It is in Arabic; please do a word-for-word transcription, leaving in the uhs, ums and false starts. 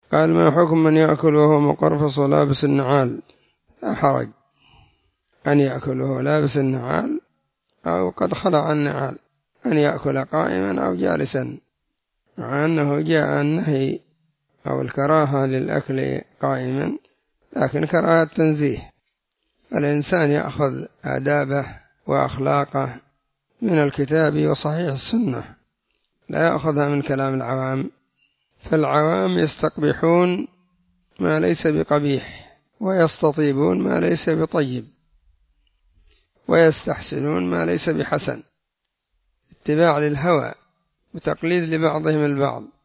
قال: ما حكم من يأكل وهو مقرفص ولابس النعال؟ لا حرج أن يأكل وهو لابس النعال أو قد خلع النعال، أن يأكل قائما أو جالسا، مع أنه جاء النهي أو الكراهة للأكل قائما، لكن كراهة تنزيه. الإنسان يأخذ آدابه وأخلاقه من الكتاب وصحيح السنة، لا يأخذها من كلام العوام، فالعوام يستقبحون ما ليس بقبيح، ويستطيبون ما ليس بطيب، ويستحسنون ما ليس بحسن، اتباع للهوى وتقليد لبعضهم البعض.